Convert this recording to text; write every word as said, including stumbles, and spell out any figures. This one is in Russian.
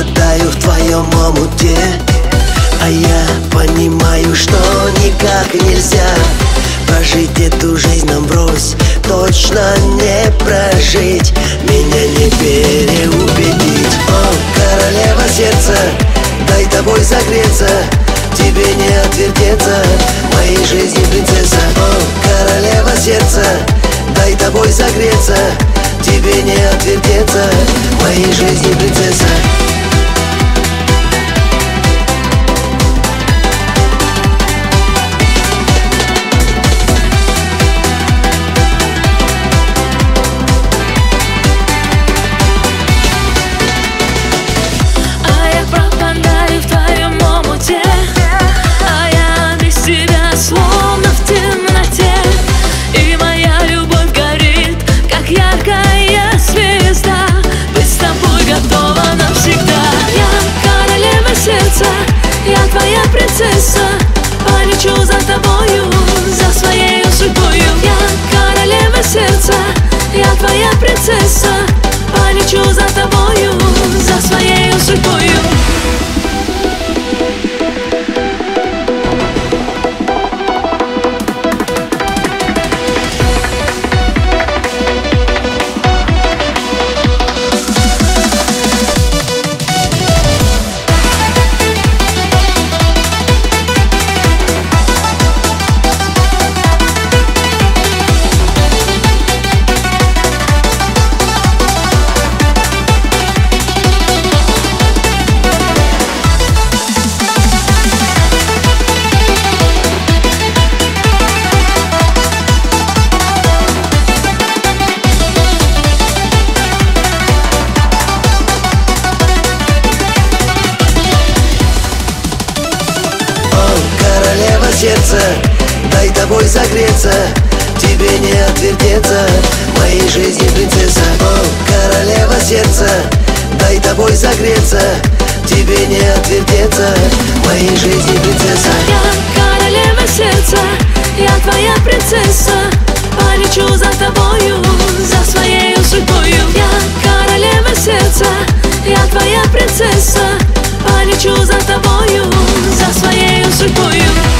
пропадаю в твоем омуте, а я понимаю, что никак нельзя прожить эту жизнь нам врозь, точно не прожить, меня не переубедить. О, королева сердца, дай тобой согреться, тебе не отвертеться, моей жизни принцесса. О, королева сердца, дай тобой согреться, тебе не отвертеться, моей жизни принцесса. Я твоя принцесса, полечу за тобою, за своей судьбою. Я королева сердца, я твоя принцесса, полечу за тобою, за своей судьбою. Сердце, дай тобой согреться, тебе не отвертеться, моей жизни принцесса. О, королева сердца, дай тобой согреться, тебе не отвертеться, моей жизни принцесса. Я королева сердца, я твоя принцесса, полечу за тобою, за своей судьбою. Я королева сердца, я твоя принцесса, полечу за тобою, за своей судьбою.